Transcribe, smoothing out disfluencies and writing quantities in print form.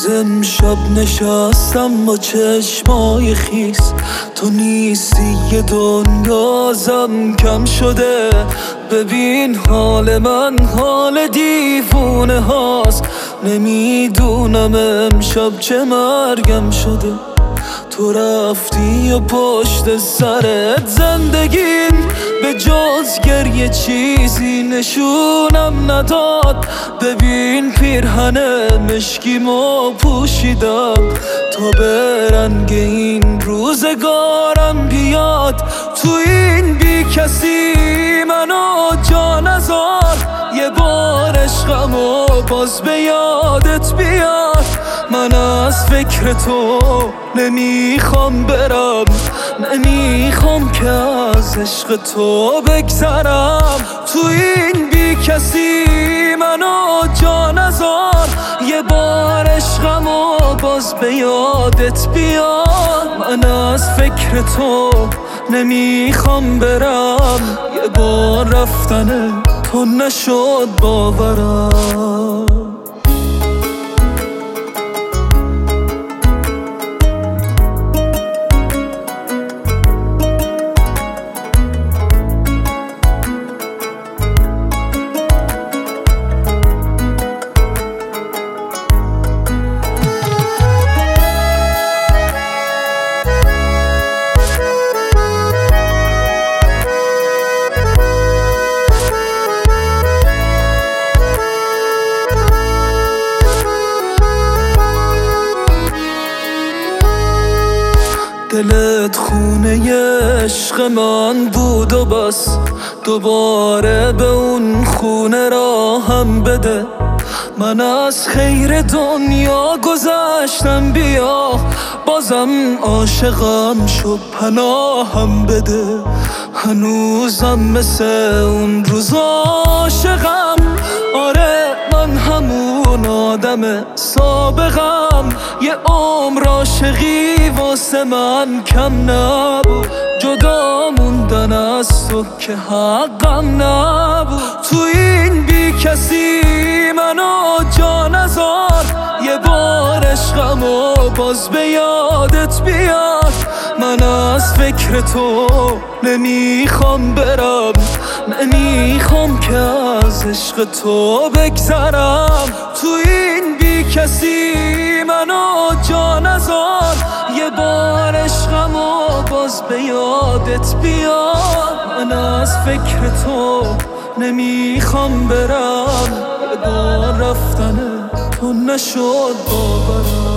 امشب نشستم با چشمای خیس، تو نیستی یه دنیازم کم شده. ببین حال من حال دیوونه هاست، نمیدونم امشب چه مرگم شده. تو رفتی و پشت سرت زندگیم به جز گریه چیزی نشونم نداد. ببین پیرهن مشکیمو پوشیدم تا به رنگ این روزگارم بیاد. تو این بی کسی منو جا نذار، یه بار عشقمو باز به یادت بیار. من از فکر تو نمیخوام برم، نمیخوام که از عشق تو بگذرم. تو این بی کسی منو جا نذار، یه بار عشقمو باز به یادت بیار. من از فکر تو نمیخوام برم، یه بار رفتن تو نشد باورم. دلت خونه عشق من بود و بس، دوباره به اون خونه راهم بده. من از خیر دنیا گذشتم، بیا بازم عاشقم شو پناهم بده. هنوزم مثل اون روز عاشقم، آره من همون آدم سابقم. یه عمر عاشقی واسه من کم نبود، جدا موندن از تو که حقم نبود. تو این بی کسی منو جا نذار، یه بار عشقمو باز به یادت بیار. من از فکر تو نمیخوام برم، نمیخوام که از عشق تو بگذرم. تو این بی کسی منو جا نذار، یه بار عشقمو باز به یادت بیار. من از فکر تو نمیخوام برم، یه بار رفتن تو نشد باورم.